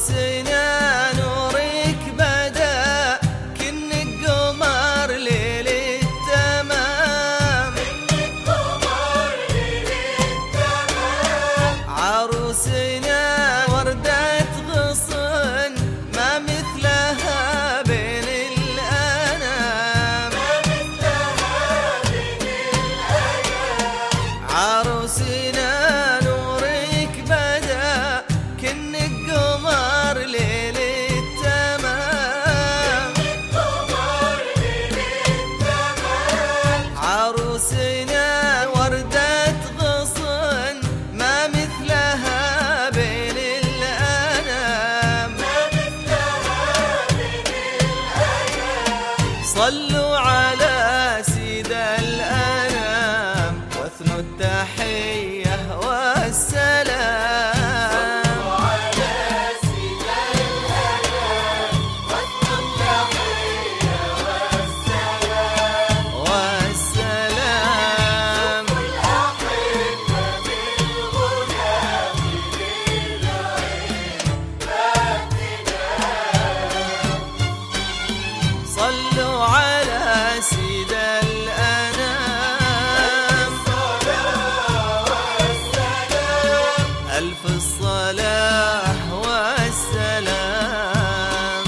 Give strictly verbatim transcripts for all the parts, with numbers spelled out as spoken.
عروسنا نورك بدا كنك قمر ليل التمام، عروسنا وردة غصن ما مثلها بين الأنام، عروسنا نورك بدا كنك قمر ليل التمام، عروسنا وردة غصن ما مثلها بين الأنام، صلوا على سيد الأنام واثنوا التحية والسلام، والسلام صلوا على سيد الأنام ألف الصلاة والسلام.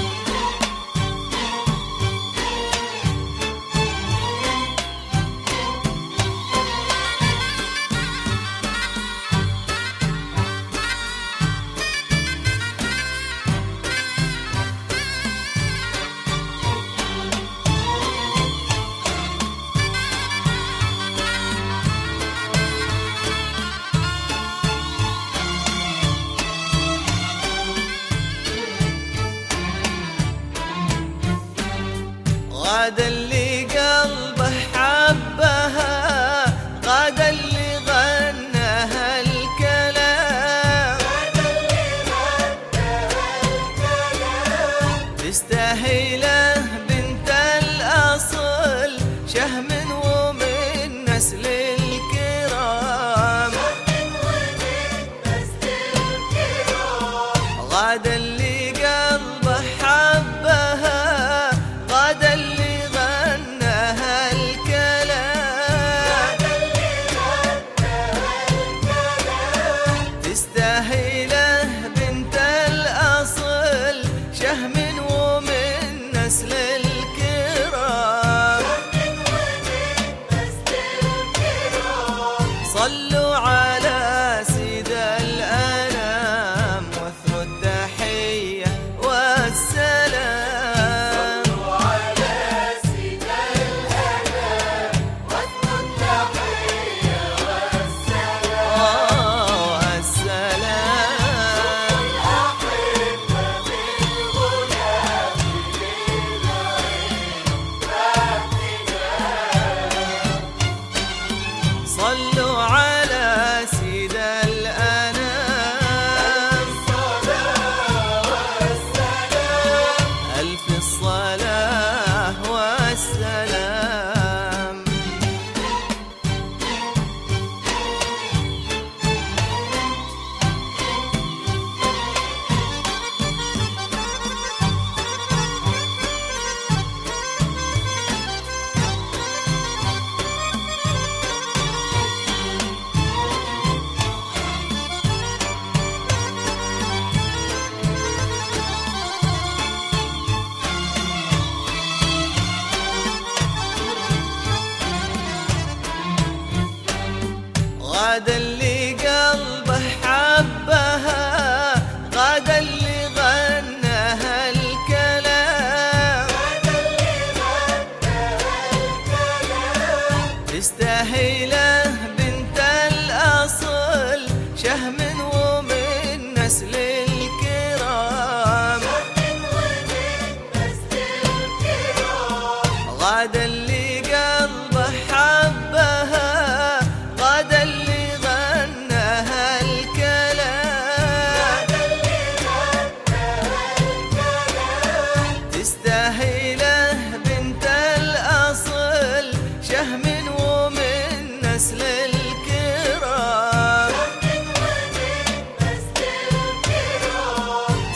غدا اللي قلبه حبها، غدا اللي غناها الكلام، تستاهله بنت الأصل شهم ومن نسل الكرام، غدا اللي قلبه حبها، غدا اللي غناها الكلام، تستاهله بنت الأصل شهم ومن نسل الكرام، صلوا على سيد الأنام واثنوا التحية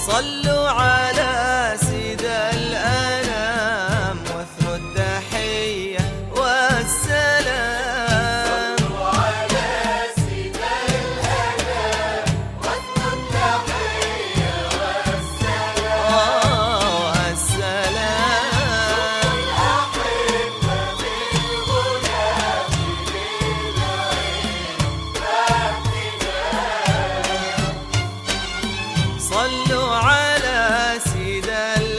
صلوا على سيد الأنام واثنوا التحية والسلام. صلوا على سيد الأنام واثنوا التحية والسلام. آه السلام. الأحبة بالغنى في العين فاحتنا. صلوا على سيد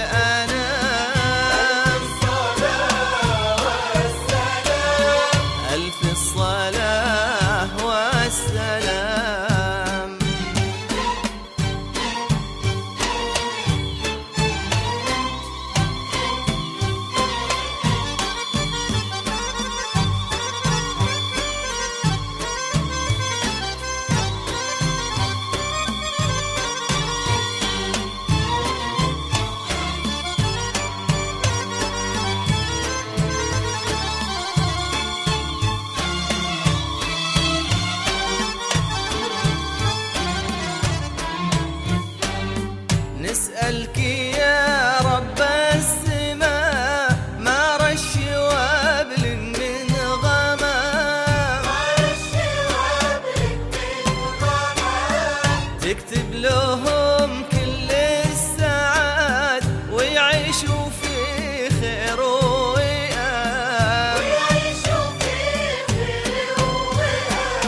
الأنام الصلاة والسلام. ألف الصلاة والسلام. نسألك يا رب السماء ما رش وابل من غمام، تكتب لهم كل السعاد ويعيشوا في خير وئام.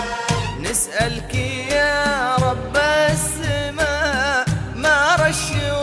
نسألك يا رب السماء ما رش